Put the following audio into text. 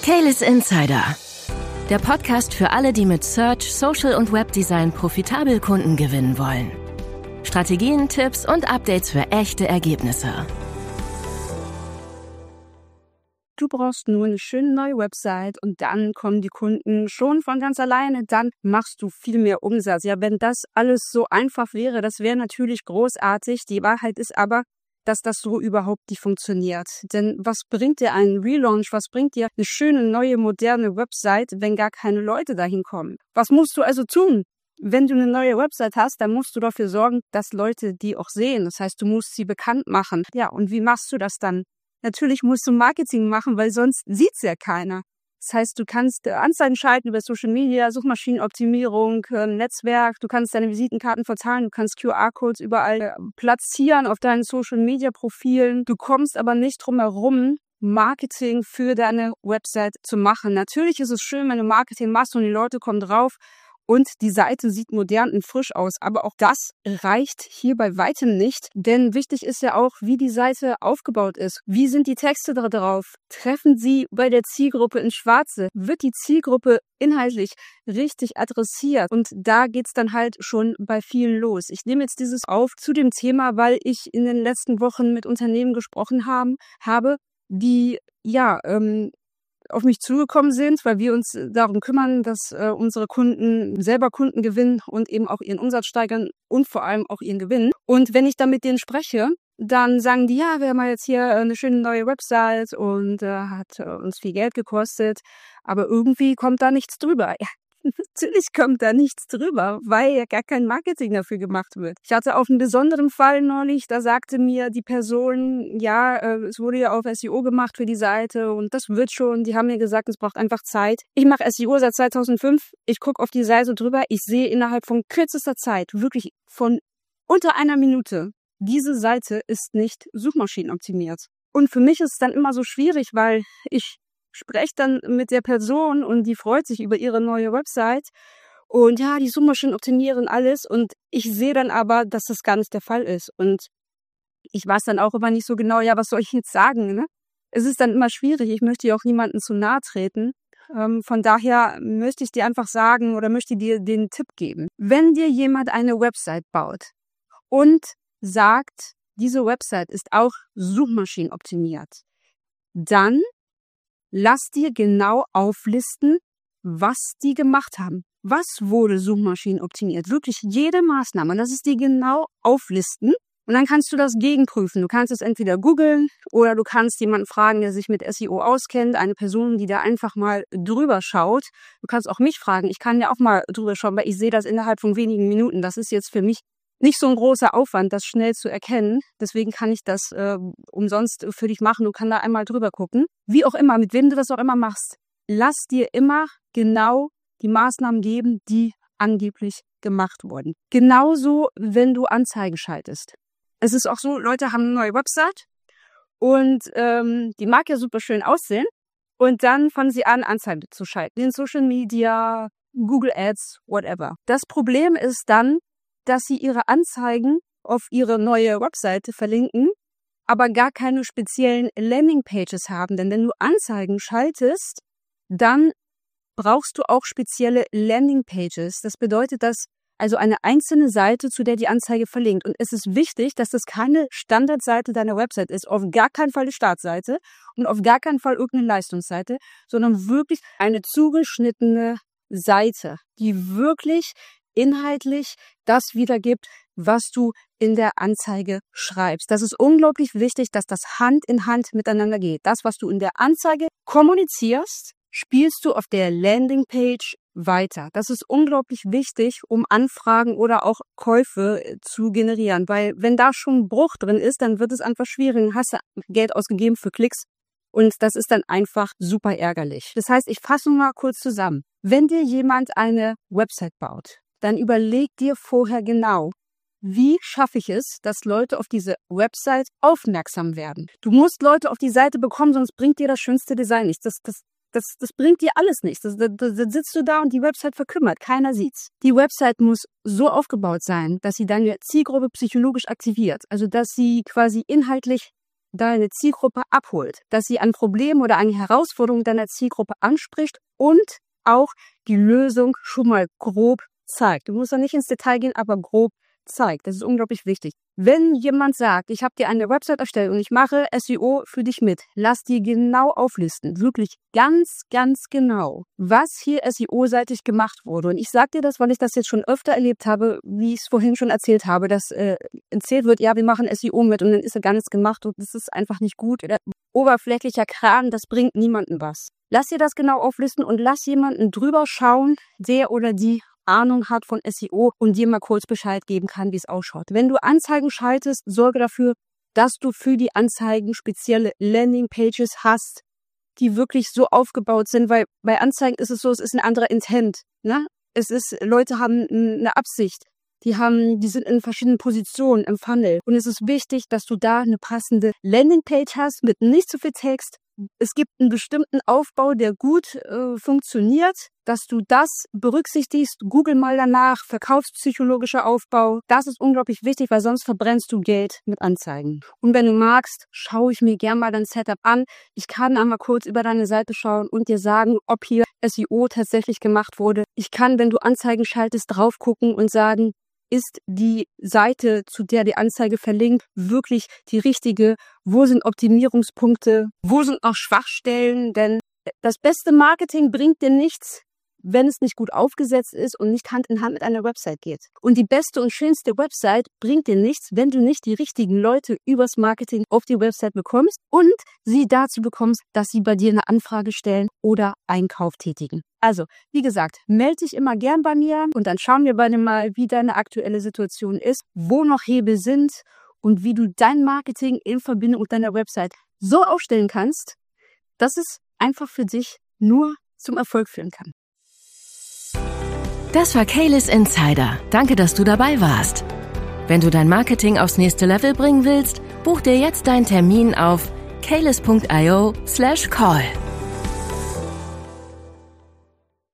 Caelus Insider. Der Podcast für alle, die mit Search, Social und Webdesign profitabel Kunden gewinnen wollen. Strategien, Tipps und Updates für echte Ergebnisse. Du brauchst nur eine schöne neue Website und dann kommen die Kunden schon von ganz alleine. Dann machst du viel mehr Umsatz. Ja, wenn das alles so einfach wäre, das wäre natürlich großartig. Die Wahrheit ist aber, dass das so überhaupt nicht funktioniert. Denn was bringt dir ein Relaunch, was bringt dir eine schöne, neue, moderne Website, wenn gar keine Leute dahin kommen? Was musst du also tun? Wenn du eine neue Website hast, dann musst du dafür sorgen, dass Leute die auch sehen. Das heißt, du musst sie bekannt machen. Ja, und wie machst du das dann? Natürlich musst du Marketing machen, weil sonst sieht's ja keiner. Das heißt, du kannst Anzeigen schalten über Social Media, Suchmaschinenoptimierung, Netzwerk, du kannst deine Visitenkarten verteilen, du kannst QR-Codes überall platzieren auf deinen Social Media Profilen. Du kommst aber nicht drum herum, Marketing für deine Website zu machen. Natürlich ist es schön, wenn du Marketing machst und die Leute kommen drauf und die Seite sieht modern und frisch aus. Aber auch das reicht hier bei weitem nicht, denn wichtig ist ja auch, wie die Seite aufgebaut ist. Wie sind die Texte da drauf? Treffen sie bei der Zielgruppe ins Schwarze? Wird die Zielgruppe inhaltlich richtig adressiert? Und da geht's dann halt schon bei vielen los. Ich nehme jetzt dieses auf zu dem Thema, weil ich in den letzten Wochen mit Unternehmen gesprochen habe, die auf mich zugekommen sind, weil wir uns darum kümmern, dass unsere Kunden selber Kunden gewinnen und eben auch ihren Umsatz steigern und vor allem auch ihren Gewinn. Und wenn ich dann mit denen spreche, dann sagen die, ja, wir haben jetzt hier eine schöne neue Website und hat uns viel Geld gekostet, aber irgendwie kommt da nichts drüber. Ja, natürlich kommt da nichts drüber, weil ja gar kein Marketing dafür gemacht wird. Ich hatte auch einen besonderen Fall neulich, da sagte mir die Person, ja, es wurde ja auf SEO gemacht für die Seite und das wird schon. Die haben mir gesagt, es braucht einfach Zeit. Ich mache SEO seit 2005, ich gucke auf die Seite drüber, ich sehe innerhalb von kürzester Zeit, wirklich von unter einer Minute, diese Seite ist nicht suchmaschinenoptimiert. Und für mich ist es dann immer so schwierig, weil ich spreche dann mit der Person und die freut sich über ihre neue Website und ja, die Suchmaschinen optimieren alles und ich sehe dann aber, dass das gar nicht der Fall ist und ich weiß dann auch immer nicht so genau, ja, was soll ich jetzt sagen, ne? Es ist dann immer schwierig, ich möchte ja auch niemandem zu nahe treten, von daher möchte ich dir einfach sagen oder möchte dir den Tipp geben, wenn dir jemand eine Website baut und sagt, diese Website ist auch suchmaschinenoptimiert, dann lass dir genau auflisten, was die gemacht haben. Was wurde suchmaschinenoptimiert? Wirklich jede Maßnahme. Lass es dir genau auflisten. Und dann kannst du das gegenprüfen. Du kannst es entweder googeln oder du kannst jemanden fragen, der sich mit SEO auskennt. Eine Person, die da einfach mal drüber schaut. Du kannst auch mich fragen. Ich kann ja auch mal drüber schauen, weil ich sehe das innerhalb von wenigen Minuten. Das ist jetzt für mich nicht so ein großer Aufwand, das schnell zu erkennen. Deswegen kann ich das umsonst für dich machen. Du kannst da einmal drüber gucken. Wie auch immer, mit wem du das auch immer machst. Lass dir immer genau die Maßnahmen geben, die angeblich gemacht wurden. Genauso, wenn du Anzeigen schaltest. Es ist auch so, Leute haben eine neue Website und die mag ja super schön aussehen. Und dann fangen sie an, Anzeigen zu schalten. In Social Media, Google Ads, whatever. Das Problem ist dann, dass sie ihre Anzeigen auf ihre neue Webseite verlinken, aber gar keine speziellen Landingpages haben. Denn wenn du Anzeigen schaltest, dann brauchst du auch spezielle Landingpages. Das bedeutet, dass also eine einzelne Seite, zu der die Anzeige verlinkt. Und es ist wichtig, dass das keine Standardseite deiner Website ist, auf gar keinen Fall die Startseite und auf gar keinen Fall irgendeine Leistungsseite, sondern wirklich eine zugeschnittene Seite, die wirklich inhaltlich das wiedergibt, was du in der Anzeige schreibst. Das ist unglaublich wichtig, dass das Hand in Hand miteinander geht. Das, was du in der Anzeige kommunizierst, spielst du auf der Landingpage weiter. Das ist unglaublich wichtig, um Anfragen oder auch Käufe zu generieren, weil wenn da schon ein Bruch drin ist, dann wird es einfach schwierig. Dann hast du Geld ausgegeben für Klicks und das ist dann einfach super ärgerlich. Das heißt, ich fasse mal kurz zusammen. Wenn dir jemand eine Website baut, dann überleg dir vorher genau, wie schaffe ich es, dass Leute auf diese Website aufmerksam werden. Du musst Leute auf die Seite bekommen, sonst bringt dir das schönste Design nichts. Das bringt dir alles nichts. Da sitzt du da und die Website verkümmert. Keiner sieht's. Die Website muss so aufgebaut sein, dass sie deine Zielgruppe psychologisch aktiviert. Also, dass sie quasi inhaltlich deine Zielgruppe abholt, dass sie ein Problem oder eine Herausforderung deiner Zielgruppe anspricht und auch die Lösung schon mal grob zeigt. Du musst da nicht ins Detail gehen, aber grob zeigt. Das ist unglaublich wichtig. Wenn jemand sagt, ich habe dir eine Website erstellt und ich mache SEO für dich mit, lass dir genau auflisten, wirklich ganz, ganz genau, was hier SEO-seitig gemacht wurde. Und ich sage dir das, weil ich das jetzt schon öfter erlebt habe, wie ich es vorhin schon erzählt habe, dass erzählt wird, ja, wir machen SEO mit und dann ist ja gar nichts gemacht und das ist einfach nicht gut. Oberflächlicher Kram, das bringt niemandem was. Lass dir das genau auflisten und lass jemanden drüber schauen, der oder die Ahnung hat von SEO und dir mal kurz Bescheid geben kann, wie es ausschaut. Wenn du Anzeigen schaltest, sorge dafür, dass du für die Anzeigen spezielle Landingpages hast, die wirklich so aufgebaut sind, weil bei Anzeigen ist es so, es ist ein anderer Intent, ne? Leute haben eine Absicht. Die sind in verschiedenen Positionen im Funnel. Und es ist wichtig, dass du da eine passende Landingpage hast mit nicht zu viel Text. Es gibt einen bestimmten Aufbau, der gut funktioniert, dass du das berücksichtigst. Google mal danach, verkaufspsychologischer Aufbau. Das ist unglaublich wichtig, weil sonst verbrennst du Geld mit Anzeigen. Und wenn du magst, schaue ich mir gerne mal dein Setup an. Ich kann einmal kurz über deine Seite schauen und dir sagen, ob hier SEO tatsächlich gemacht wurde. Ich kann, wenn du Anzeigen schaltest, drauf gucken und sagen, ist die Seite, zu der die Anzeige verlinkt, wirklich die richtige? Wo sind Optimierungspunkte? Wo sind auch Schwachstellen? Denn das beste Marketing bringt dir nichts, wenn es nicht gut aufgesetzt ist und nicht Hand in Hand mit einer Website geht. Und die beste und schönste Website bringt dir nichts, wenn du nicht die richtigen Leute übers Marketing auf die Website bekommst und sie dazu bekommst, dass sie bei dir eine Anfrage stellen oder Einkauf tätigen. Also, wie gesagt, melde dich immer gern bei mir und dann schauen wir beide mal, wie deine aktuelle Situation ist, wo noch Hebel sind und wie du dein Marketing in Verbindung mit deiner Website so aufstellen kannst, dass es einfach für dich nur zum Erfolg führen kann. Das war Kalis Insider. Danke, dass du dabei warst. Wenn du dein Marketing aufs nächste Level bringen willst, buch dir jetzt deinen Termin auf kalis.io/call.